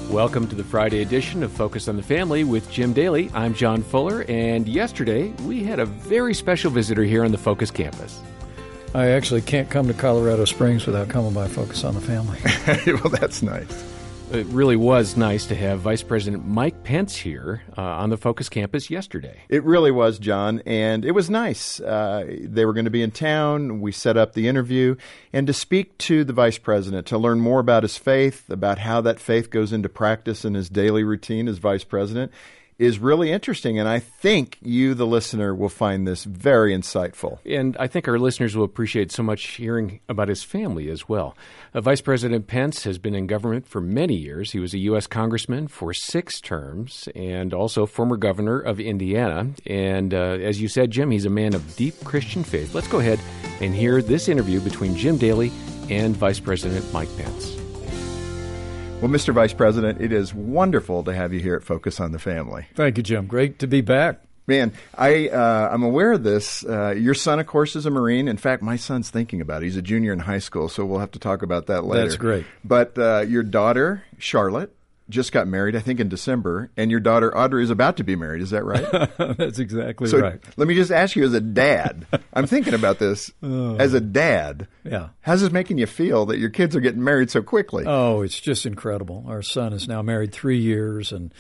Welcome to the Friday edition of Focus on the Family with Jim Daly. I'm John Fuller, and yesterday we had a very special visitor here on the Focus campus. I actually can't come to Colorado Springs without coming by Focus on the Family. Well, that's nice. It really was nice to have Vice President Mike Pence here on the Focus campus yesterday. It really was, John, and it was nice. They were going to be in town. We set up the interview, and to speak to the Vice President, to learn more about his faith, about how that faith goes into practice in his daily routine as Vice President, is really interesting, and I think you, the listener, will find this very insightful. And I think our listeners will appreciate so much hearing about his family as well. Vice President Pence has been in government for many years. He was a U.S. congressman for 6 terms and also former governor of Indiana. And as you said, Jim, he's a man of deep Christian faith. Let's go ahead and hear this interview between Jim Daly and Vice President Mike Pence. Well, Mr. Vice President, it is wonderful to have you here at Focus on the Family. Thank you, Jim. Great to be back. Man, I'm aware of this. Your son, of course, is a Marine. In fact, my son's thinking about it. He's a junior in high school, so we'll have to talk about that later. That's great. But your daughter, Charlotte, just got married, I think, in December, and your daughter, Audrey, is about to be married. Is that right? That's exactly so right. Let me just ask you, as a dad, I'm thinking about this. As a dad, how's this making you feel that your kids are getting married so quickly? Oh, it's just incredible. Our son is now married 3 years, and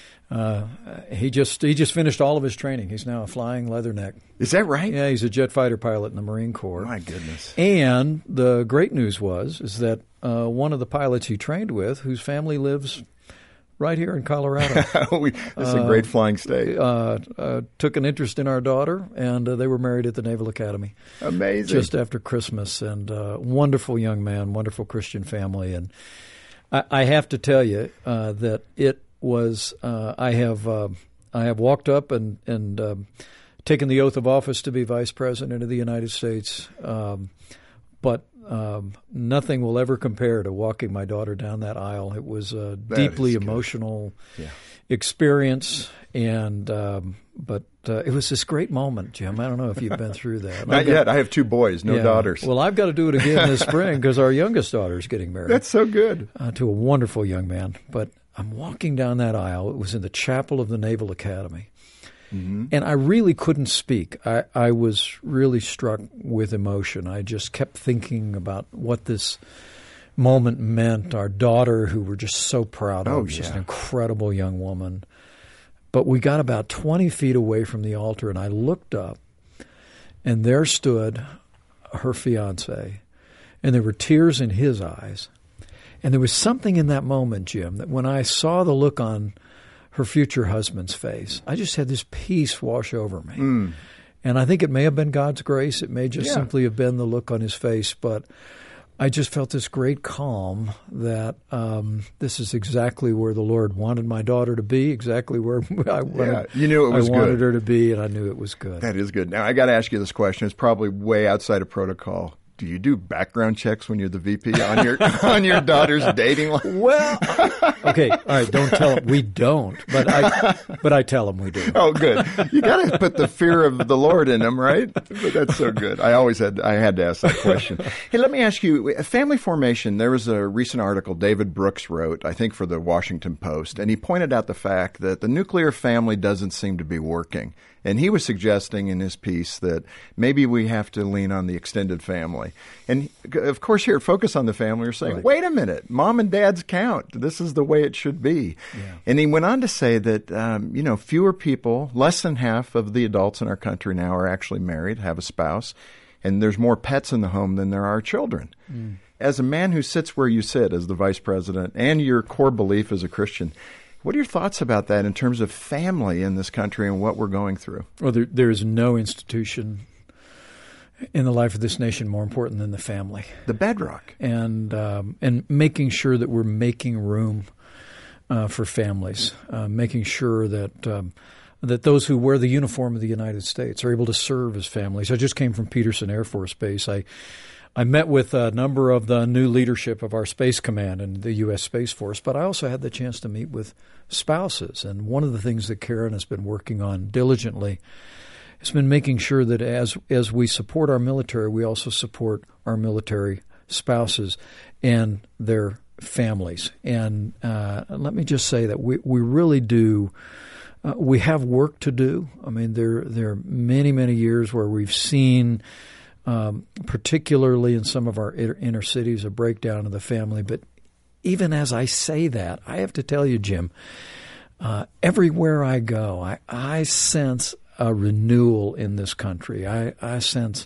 he just finished all of his training. He's now a flying leatherneck. Is that right? Yeah, he's a jet fighter pilot in the Marine Corps. My goodness. And the great news is that one of the pilots he trained with, whose family lives right here in Colorado. This is a great flying state. Took an interest in our daughter, and they were married at the Naval Academy. Amazing. Just after Christmas, and wonderful young man, wonderful Christian family. And I have to tell you that it was. I have walked up and taken the oath of office to be Vice President of the United States, but nothing will ever compare to walking my daughter down that aisle. It was a deeply emotional experience, and but it was this great moment, Jim. I don't know if you've been through that. Not yet. I have 2 boys, no daughters. Well, I've got to do it again this spring because our youngest daughter is getting married. That's so good. To a wonderful young man. But I'm walking down that aisle. It was in the chapel of the Naval Academy. Mm-hmm. And I really couldn't speak. I was really struck with emotion. I just kept thinking about what this moment meant. Our daughter, who we're just so proud of, just an incredible young woman. But we got about 20 feet away from the altar, and I looked up, and there stood her fiancé, and there were tears in his eyes. And there was something in that moment, Jim, that when I saw the look on her future husband's face, I just had this peace wash over me. And I think it may have been God's grace. It may just simply have been the look on his face. But I just felt this great calm that this is exactly where the Lord wanted my daughter to be, exactly where I wanted, you knew it was I wanted good. her to be, and I knew it was good. That is good. Now, I got to ask you this question. It's probably way outside of protocol. Do you do background checks when you're the VP on your daughter's dating life? Well, okay, all right. Don't tell them we don't, but I tell them we do. Oh, good. You got to put the fear of the Lord in them, right? But that's so good. I had to ask that question. Hey, let me ask you, family formation. There was a recent article David Brooks wrote, I think, for the Washington Post, and he pointed out the fact that the nuclear family doesn't seem to be working. And he was suggesting in his piece that maybe we have to lean on the extended family. And, of course, here at Focus on the Family, we're saying, wait a minute, mom and dad's count. This is the way it should be. Yeah. And he went on to say that, fewer people, less than half of the adults in our country now are actually married, have a spouse, and there's more pets in the home than there are children. As a man who sits where you sit as the vice president and your core belief as a Christian, what are your thoughts about that in terms of family in this country and what we're going through? Well, there is no institution in the life of this nation more important than the family. The bedrock. And making sure that we're making room for families, making sure that those who wear the uniform of the United States are able to serve as families. I just came from Peterson Air Force Base. I met with a number of the new leadership of our Space Command and the U.S. Space Force, but I also had the chance to meet with spouses. And one of the things that Karen has been working on diligently has been making sure that as we support our military, we also support our military spouses and their families. And let me just say that we really do. We have work to do. I mean, there are many, many years where we've seen, particularly in some of our inner cities, a breakdown of the family. But even as I say that, I have to tell you, Jim, everywhere I go, I sense a renewal in this country. I sense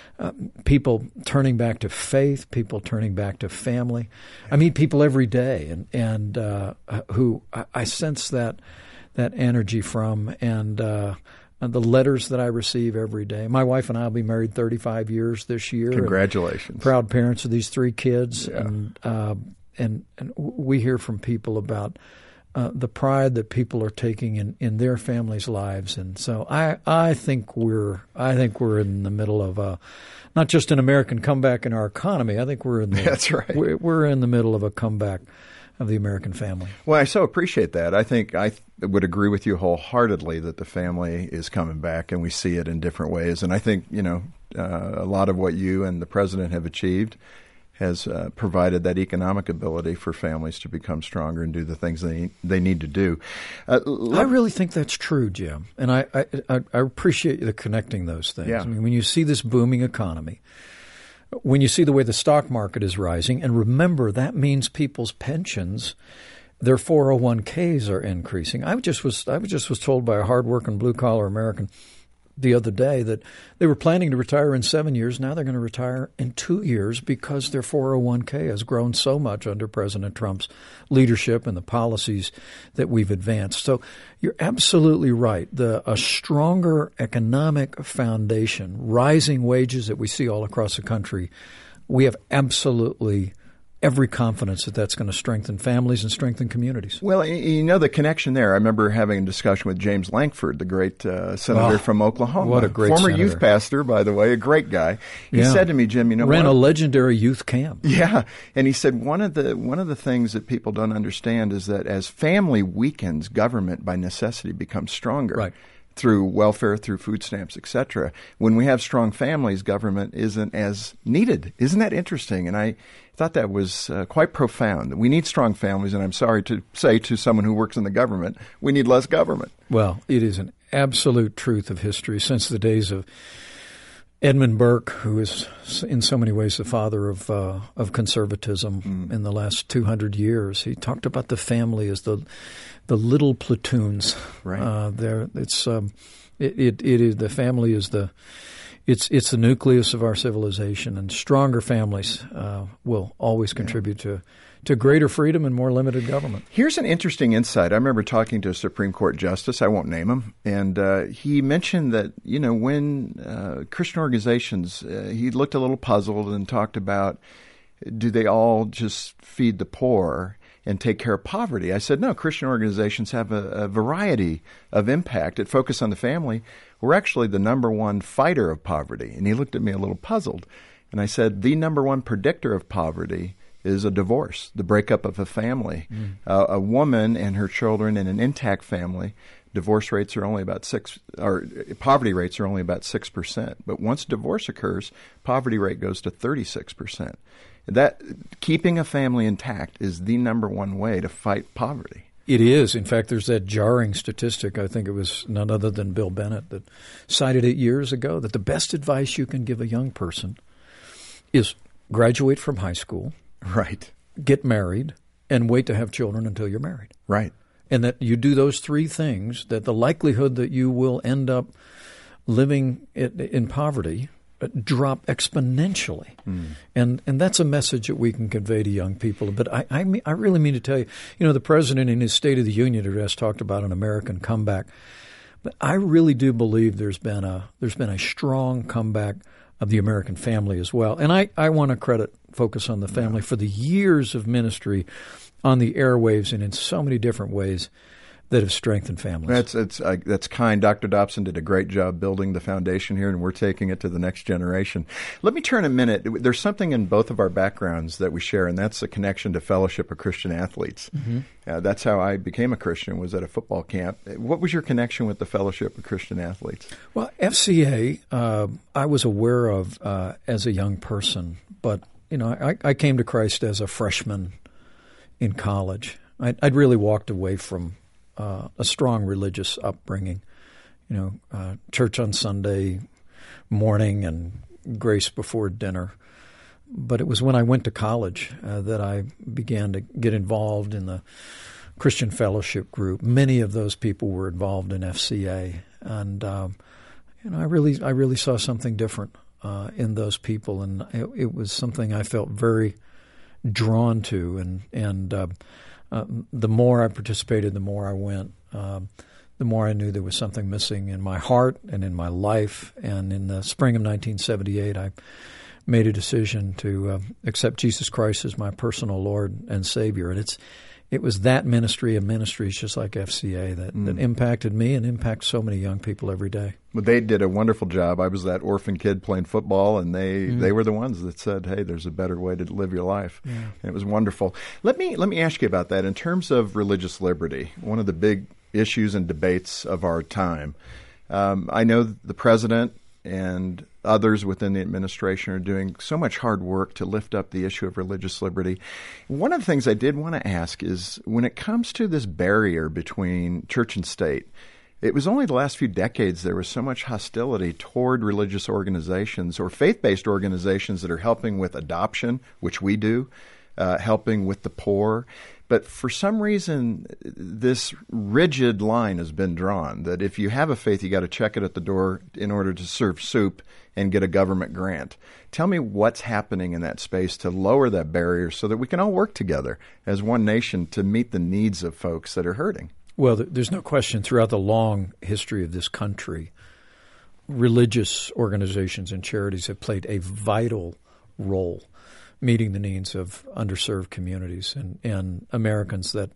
people turning back to faith, people turning back to family. I meet people every day, and who I sense that energy from, and the letters that I receive every day. My wife and I will be married 35 years this year. Congratulations! Proud parents of these 3 kids, yeah. and we hear from people about the pride that people are taking in their families' lives, and so I think we're in the middle of not just an American comeback in our economy. I think we're in the, that's right. We're in the middle of a comeback of the American family. Well, I so appreciate that. I think I would agree with you wholeheartedly that the family is coming back, and we see it in different ways. And I think a lot of what you and the president have achieved has provided that economic ability for families to become stronger and do the things they need to do. I really think that's true, Jim, and I appreciate you connecting those things. Yeah. I mean, when you see this booming economy, when you see the way the stock market is rising, and remember that means people's pensions, their 401ks are increasing. I just was told by a hardworking blue collar American the other day that they were planning to retire in 7 years. Now they're going to retire in 2 years because their 401k has grown so much under President Trump's leadership and the policies that we've advanced. So you're absolutely right. A stronger economic foundation, rising wages that we see all across the country, we have absolutely every confidence that that's going to strengthen families and strengthen communities. Well, the connection there. I remember having a discussion with James Lankford, the great senator from Oklahoma. What a great former senator. Youth pastor, by the way, a great guy. He said to me, Jim, ran a legendary youth camp. Yeah, and he said one of the things that people don't understand is that as family weakens, government by necessity becomes stronger. Right. Through welfare, through food stamps, etc. When we have strong families, government isn't as needed. Isn't that interesting? And I thought that was quite profound. We need strong families, and I'm sorry to say to someone who works in the government, we need less government. Well, it is an absolute truth of history since the days of Edmund Burke, who is in so many ways the father of conservatism in the last 200 years. He talked about the family as the little platoons. Right. It is the family is it's the nucleus of our civilization, and stronger families will always contribute to greater freedom and more limited government. Here's an interesting insight. I remember talking to a Supreme Court justice, I won't name him, and he mentioned that, when Christian organizations, he looked a little puzzled and talked about, do they all just feed the poor and take care of poverty? I said, no, Christian organizations have a variety of impact. It focus on the family. We're actually the number one fighter of poverty. And he looked at me a little puzzled. And I said, the number one predictor of poverty is a divorce, the breakup of a family. A woman and her children in an intact family, divorce rates are only about 6%, or poverty rates are only about 6%. But once divorce occurs, poverty rate goes to 36%. That keeping a family intact is the number one way to fight poverty. It is. In fact, there's that jarring statistic, I think it was none other than Bill Bennett, that cited it years ago, that the best advice you can give a young person is graduate from high school, right, get married, and wait to have children until you're married. Right. And that you do those 3 things, that the likelihood that you will end up living in poverty drop exponentially. And that's a message that we can convey to young people. But I really mean to tell you, the president in his State of the Union address talked about an American comeback. But I really do believe there's been a strong comeback of the American family as well. And I want to focus on the family for the years of ministry on the airwaves and in so many different ways that have strengthened families. That's kind. Dr. Dobson did a great job building the foundation here, and we're taking it to the next generation. Let me turn a minute. There's something in both of our backgrounds that we share, and that's a connection to Fellowship of Christian Athletes. That's how I became a Christian, was at a football camp. What was your connection with the Fellowship of Christian Athletes? Well, FCA, I was aware of as a young person, but I came to Christ as a freshman in college. I'd really walked away from a strong religious upbringing, church on Sunday morning and grace before dinner. But it was when I went to college that I began to get involved in the Christian Fellowship group. Many of those people were involved in FCA, and I really saw something different in those people, and it was something I felt very drawn to. And the more I participated, the more I went. The more I knew there was something missing in my heart and in my life. And in the spring of 1978, I made a decision to accept Jesus Christ as my personal Lord and Savior. And it was that ministry of ministries, just like FCA, that impacted me and impacts so many young people every day. Well, they did a wonderful job. I was that orphan kid playing football, and they were the ones that said, hey, there's a better way to live your life. Yeah. And it was wonderful. Let me ask you about that. In terms of religious liberty, one of the big issues and debates of our time, I know the president and others within the administration are doing so much hard work to lift up the issue of religious liberty. One of the things I did want to ask is, when it comes to this barrier between church and state, it was only the last few decades there was so much hostility toward religious organizations or faith-based organizations that are helping with adoption, which we do, helping with the poor. But for some reason, this rigid line has been drawn that if you have a faith, you got to check it at the door in order to serve soup and get a government grant. Tell me what's happening in that space to lower that barrier so that we can all work together as one nation to meet the needs of folks that are hurting. Well, there's no question throughout the long history of this country, religious organizations and charities have played a vital role meeting the needs of underserved communities and Americans that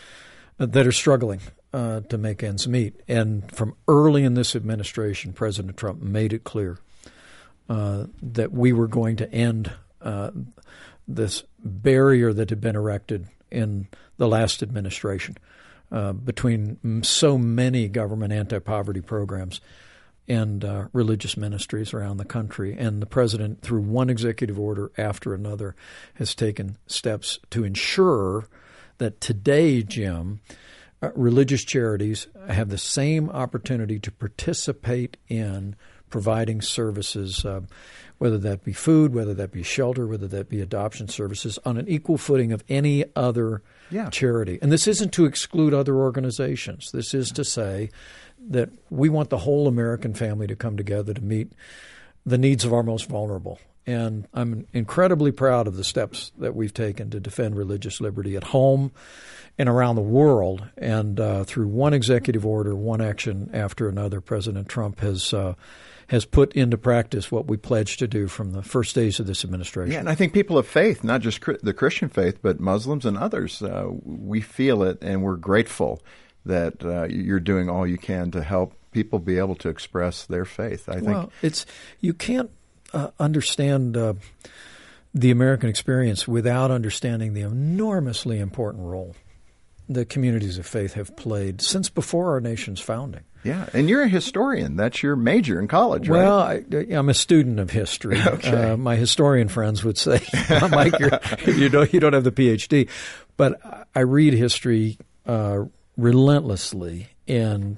are struggling to make ends meet. And from early in this administration, President Trump made it clear that we were going to end this barrier that had been erected in the last administration between so many government anti-poverty programs and religious ministries around the country. And the president, through one executive order after another, has taken steps to ensure that today, Jim, religious charities have the same opportunity to participate in providing services, whether that be food, whether that be shelter, whether that be adoption services, on an equal footing of any other charity. And this isn't to exclude other organizations. This is to say that we want the whole American family to come together to meet the needs of our most vulnerable. And I'm incredibly proud of the steps that we've taken to defend religious liberty at home and around the world. And through one executive order, one action after another, President Trump has put into practice what we pledged to do from the first days of this administration. Yeah, and I think people of faith, not just the Christian faith, but Muslims and others, we feel it, and we're grateful that you're doing all you can to help people be able to express their faith. I think. Well, you can't understand the American experience without understanding the enormously important role the communities of faith have played since before our nation's founding. Yeah, and you're a historian. That's your major in college, right? Well, I'm a student of history. Okay. My historian friends would say, Mike, you don't have the PhD. But I read history relentlessly, and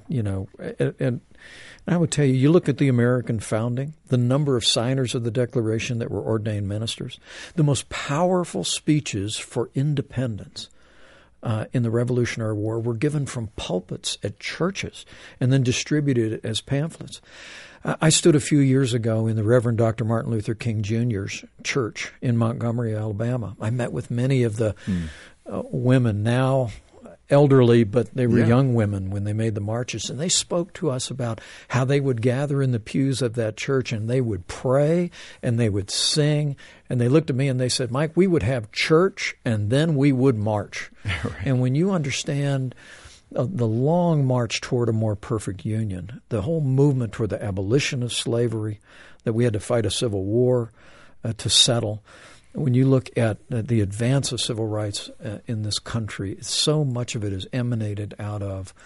I would tell you, you look at the American founding, the number of signers of the Declaration that were ordained ministers, the most powerful speeches for independence in the Revolutionary War were given from pulpits at churches and then distributed as pamphlets. I stood a few years ago in the Reverend Dr. Martin Luther King Jr.'s church in Montgomery, Alabama. I met with many of the women, now elderly, but they were young women when they made the marches, and they spoke to us about how they would gather in the pews of that church and they would pray and they would sing, and they looked at me and they said, Mike, we would have church and then we would march. Right. And when you understand the long march toward a more perfect union, the whole movement toward the abolition of slavery, that we had to fight a civil war to settle. When you look at the advance of civil rights in this country, so much of it is emanated out of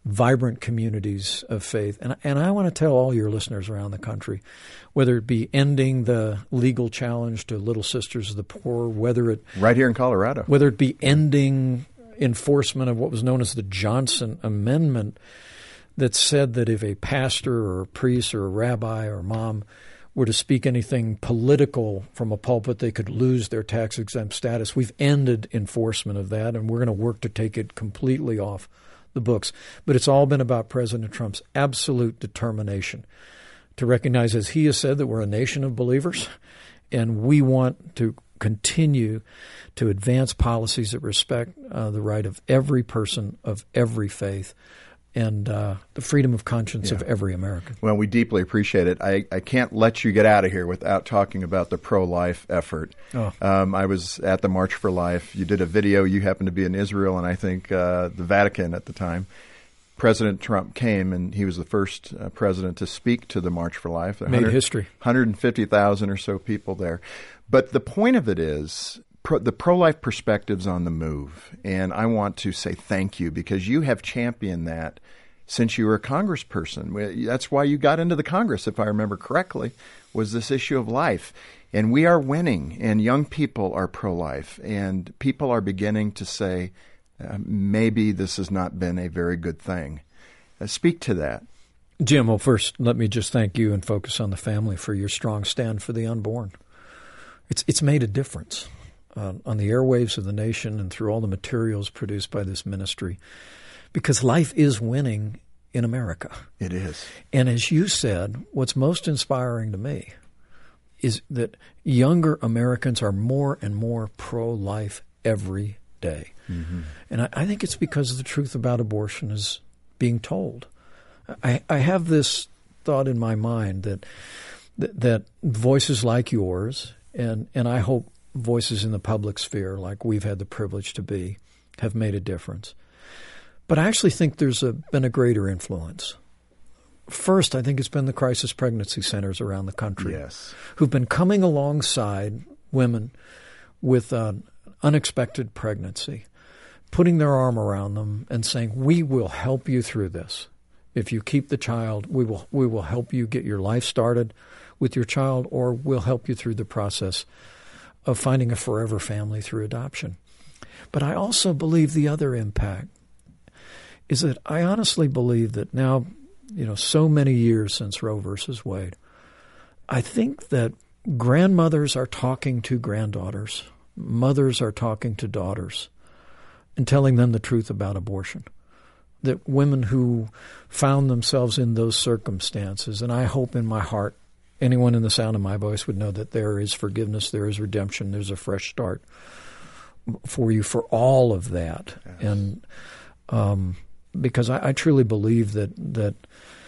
vibrant communities of faith. And I want to tell all your listeners around the country, whether it be ending the legal challenge to Little Sisters of the Poor, whether it right here in Colorado, whether it be ending enforcement of what was known as the Johnson Amendment, that said that if a pastor or a priest or a rabbi or mom were to speak anything political from a pulpit, they could lose their tax-exempt status. We've ended enforcement of that, and we're going to work to take it completely off the books. But it's all been about President Trump's absolute determination to recognize, as he has said, that we're a nation of believers, and we want to continue to advance policies that respect the right of every person of every faith and the freedom of conscience of every American. Well, we deeply appreciate it. I can't let you get out of here without talking about the pro-life effort. I was at the March for Life. You did a video. You happened to be in Israel and I think the Vatican at the time. President Trump came, and he was the first president to speak to the March for Life. Made history. 150,000 or so people there. But the point of it is the pro-life perspective's on the move, and I want to say thank you because you have championed that since you were a congressperson. That's why you got into the Congress, if I remember correctly, was this issue of life. And we are winning, and young people are pro-life, and people are beginning to say, maybe this has not been a very good thing. Speak to that. Jim, well, first, let me just thank you and focus on the family for your strong stand for the unborn. It's made a difference on the airwaves of the nation and through all the materials produced by this ministry, because life is winning in America. It is. And as you said, what's most inspiring to me is that younger Americans are more and more pro-life every day. Mm-hmm. And I think it's because the truth about abortion is being told. I have this thought in my mind that voices like yours, and I hope voices in the public sphere, like we've had the privilege to be, have made a difference. But I actually think there's been a greater influence. First, I think it's been the crisis pregnancy centers around the country who've been coming alongside women with an unexpected pregnancy, putting their arm around them and saying, we will help you through this. If you keep the child, we will help you get your life started with your child, or we'll help you through the process of finding a forever family through adoption. But I also believe the other impact is that I honestly believe that now, so many years since Roe versus Wade, I think that grandmothers are talking to granddaughters, mothers are talking to daughters, and telling them the truth about abortion. That women who found themselves in those circumstances, and I hope in my heart anyone in the sound of my voice would know that there is forgiveness, there is redemption, there's a fresh start for you for all of that. Yes. And because I truly believe that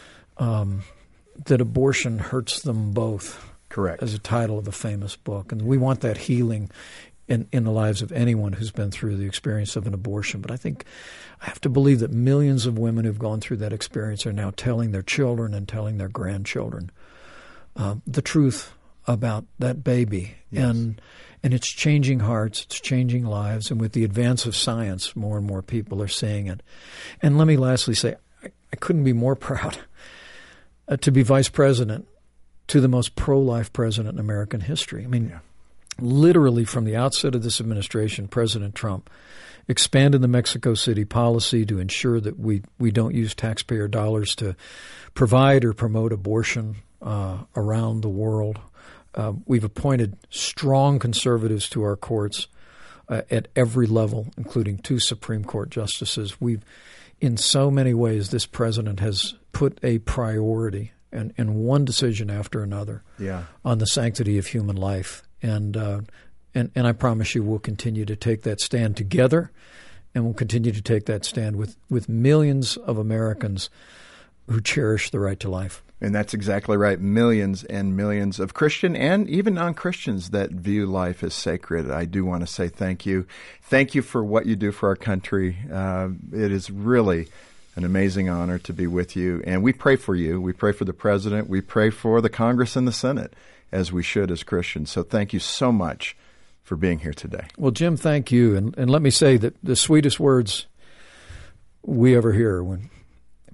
abortion hurts them both. Correct. As a title of a famous book. And we want that healing in the lives of anyone who's been through the experience of an abortion. But I think I have to believe that millions of women who've gone through that experience are now telling their children and telling their grandchildren the truth about that baby. Yes. And it's changing hearts, it's changing lives, and with the advance of science, more and more people are seeing it. And let me lastly say, I couldn't be more proud to be vice president to the most pro-life president in American history. I mean, literally from the outset of this administration, President Trump expanded the Mexico City policy to ensure that we don't use taxpayer dollars to provide or promote abortion around the world. We've appointed strong conservatives to our courts at every level, including 2 Supreme Court justices. In so many ways, this president has put a priority and one decision after another on the sanctity of human life. And I promise you we'll continue to take that stand together, and we'll continue to take that stand with millions of Americans who cherish the right to life. And that's exactly right. Millions and millions of Christian and even non-Christians that view life as sacred. I do want to say thank you. Thank you for what you do for our country. It is really an amazing honor to be with you. And we pray for you. We pray for the president. We pray for the Congress and the Senate, as we should as Christians. So thank you so much for being here today. Well, Jim, thank you. And let me say that the sweetest words we ever hear when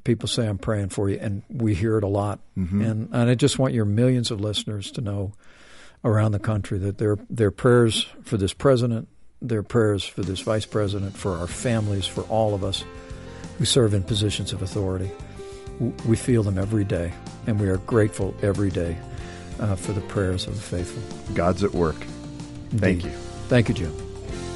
people say, I'm praying for you, and we hear it a lot. And I just want your millions of listeners to know around the country that their prayers for this president, their prayers for this vice president, for our families, for all of us who serve in positions of authority, we feel them every day, and we are grateful every day for the prayers of the faithful. God's at work. Thank you. Thank you, Jim.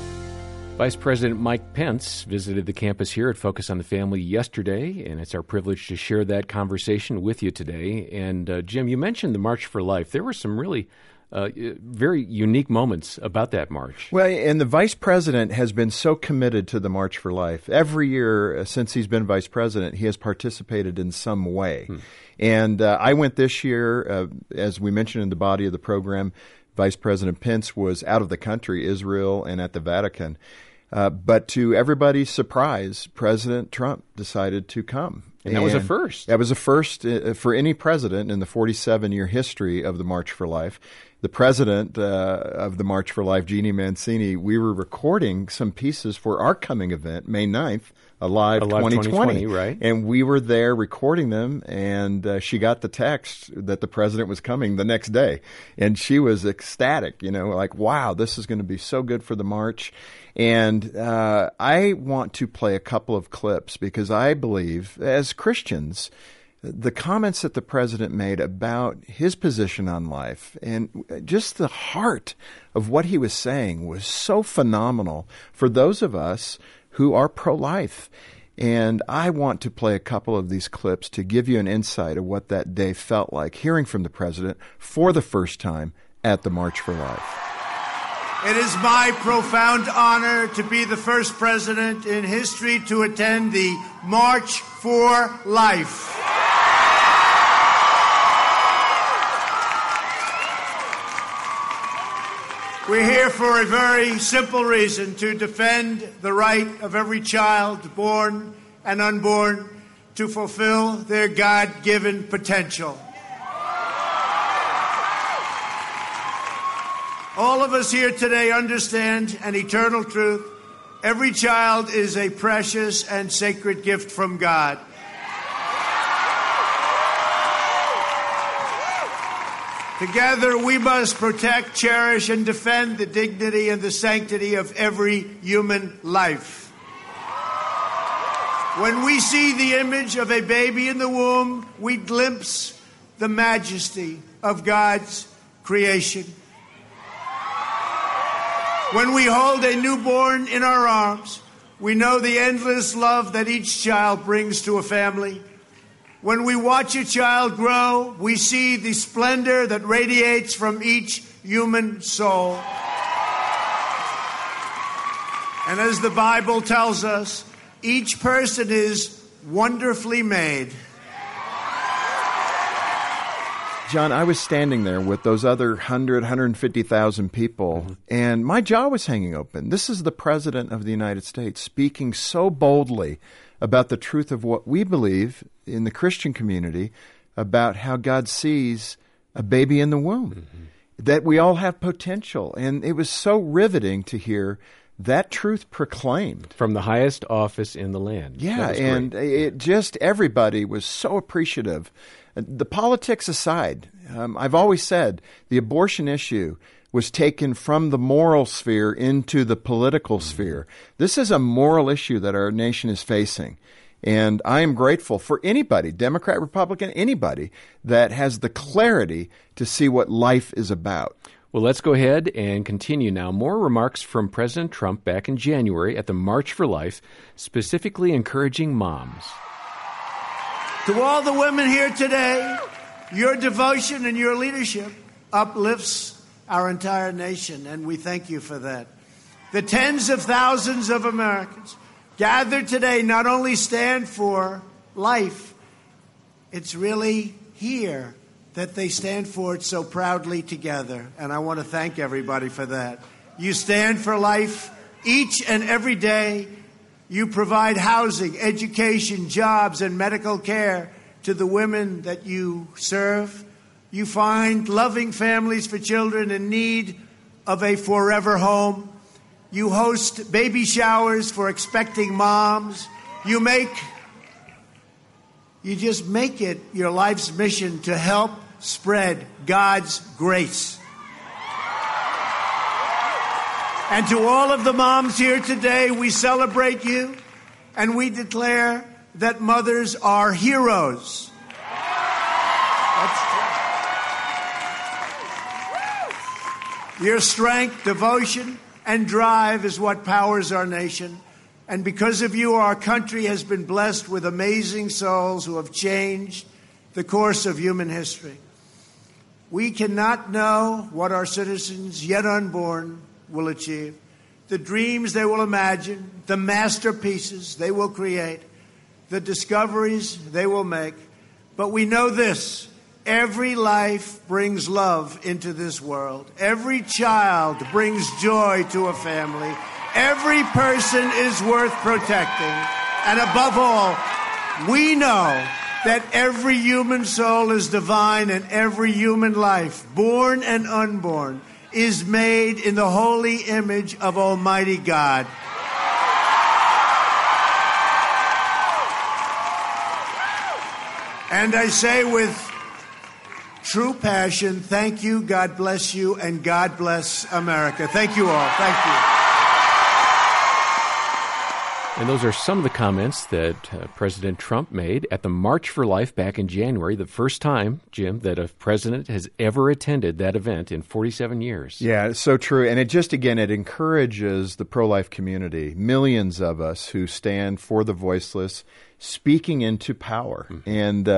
Vice President Mike Pence visited the campus here at Focus on the Family yesterday, and it's our privilege to share that conversation with you today. And Jim, you mentioned the March for Life. There were some really very unique moments about that march. Well, and the vice president has been so committed to the March for Life. Every year since he's been vice president, he has participated in some way. And I went this year, as we mentioned in the body of the program. Vice President Pence was out of the country, Israel, and at the Vatican. But to everybody's surprise, President Trump decided to come. And that was a first. That was a first for any president in the 47-year history of the March for Life. The president of the March for Life, Jeannie Mancini, we were recording some pieces for our coming event, May 9th, Alive 2020, right? And we were there recording them, and she got the text that the president was coming the next day. And she was ecstatic, like, wow, this is going to be so good for the march. And I want to play a couple of clips because I believe, as Christians, the comments that the president made about his position on life and just the heart of what he was saying was so phenomenal for those of us who are pro-life. And I want to play a couple of these clips to give you an insight of what that day felt like, hearing from the president for the first time at the March for Life. It is my profound honor to be the first president in history to attend the March for Life. We're here for a very simple reason, to defend the right of every child, born and unborn, to fulfill their God-given potential. All of us here today understand an eternal truth. Every child is a precious and sacred gift from God. Together, we must protect, cherish, and defend the dignity and the sanctity of every human life. When we see the image of a baby in the womb, we glimpse the majesty of God's creation. When we hold a newborn in our arms, we know the endless love that each child brings to a family. When we watch a child grow, we see the splendor that radiates from each human soul. And as the Bible tells us, each person is wonderfully made. John, I was standing there with those other 150,000 people, and my jaw was hanging open. This is the President of the United States speaking so boldly about the truth of what we believe in the Christian community about how God sees a baby in the womb, that we all have potential. And it was so riveting to hear that truth proclaimed. From the highest office in the land. Yeah, and it just, everybody was so appreciative. The politics aside, I've always said the abortion issue was taken from the moral sphere into the political sphere. This is a moral issue that our nation is facing. And I am grateful for anybody, Democrat, Republican, anybody, that has the clarity to see what life is about. Well, let's go ahead and continue now. More remarks from President Trump back in January at the March for Life, specifically encouraging moms. To all the women here today, your devotion and your leadership uplifts our entire nation, and we thank you for that. The tens of thousands of Americans gathered today not only stand for life, it's really here that they stand for it so proudly together, and I want to thank everybody for that. You stand for life each and every day. You provide housing, education, jobs, and medical care to the women that you serve. You find loving families for children in need of a forever home. You host baby showers for expecting moms. You make You just make it your life's mission to help spread God's grace. And to all of the moms here today, we celebrate you and we declare that mothers are heroes. That's true. Your strength, devotion, and drive is what powers our nation. And because of you, our country has been blessed with amazing souls who have changed the course of human history. We cannot know what our citizens, yet unborn, will achieve, the dreams they will imagine, the masterpieces they will create, the discoveries they will make. But we know this: every life brings love into this world. Every child brings joy to a family. Every person is worth protecting. And above all, we know that every human soul is divine and every human life, born and unborn, is made in the holy image of Almighty God. And I say with true passion, thank you, God bless you, and God bless America. Thank you all. Thank you. And those are some of the comments that President Trump made at the March for Life back in January, the first time, Jim, that a president has ever attended that event in 47 years. Yeah, it's so true. And it just, again, it encourages the pro-life community, millions of us who stand for the voiceless, speaking into power. Mm-hmm. And,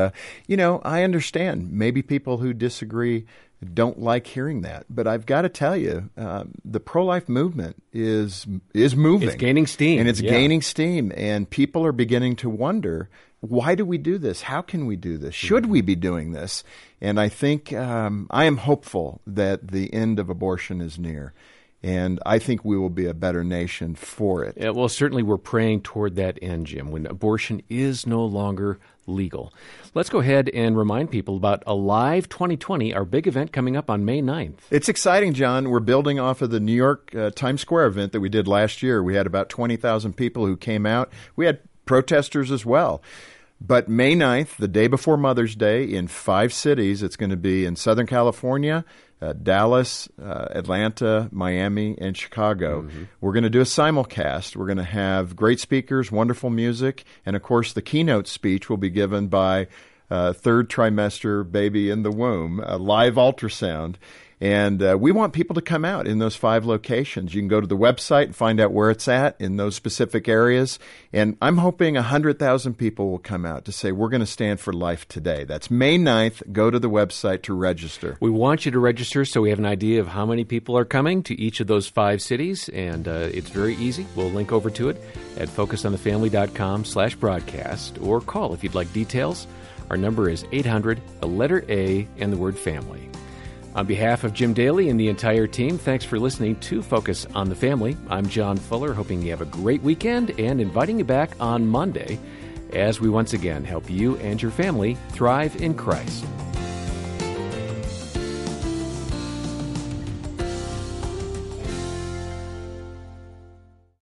I understand maybe people who disagree don't like hearing that. But I've got to tell you, the pro-life movement is moving. It's gaining steam. And it's gaining steam. And people are beginning to wonder, why do we do this? How can we do this? Should we be doing this? And I think I am hopeful that the end of abortion is near. And I think we will be a better nation for it. Yeah, well, certainly we're praying toward that end, Jim, when abortion is no longer legal. Let's go ahead and remind people about Alive 2020, our big event coming up on May 9th. It's exciting, John. We're building off of the New York Times Square event that we did last year. We had about 20,000 people who came out. We had protesters as well. But May 9th, the day before Mother's Day, in 5 cities, it's going to be in Southern California, Dallas, Atlanta, Miami, and Chicago. Mm-hmm. We're going to do a simulcast. We're going to have great speakers, wonderful music, and, of course, the keynote speech will be given by third trimester baby in the womb, a live ultrasound. And we want people to come out in those 5 locations. You can go to the website and find out where it's at in those specific areas. And I'm hoping 100,000 people will come out to say, we're going to stand for life today. That's May 9th. Go to the website to register. We want you to register so we have an idea of how many people are coming to each of those 5 cities. And it's very easy. We'll link over to it at focusonthefamily.com/broadcast, or call if you'd like details. Our number is 800, the letter A, and the word family. On behalf of Jim Daly and the entire team, thanks for listening to Focus on the Family. I'm John Fuller, hoping you have a great weekend and inviting you back on Monday as we once again help you and your family thrive in Christ.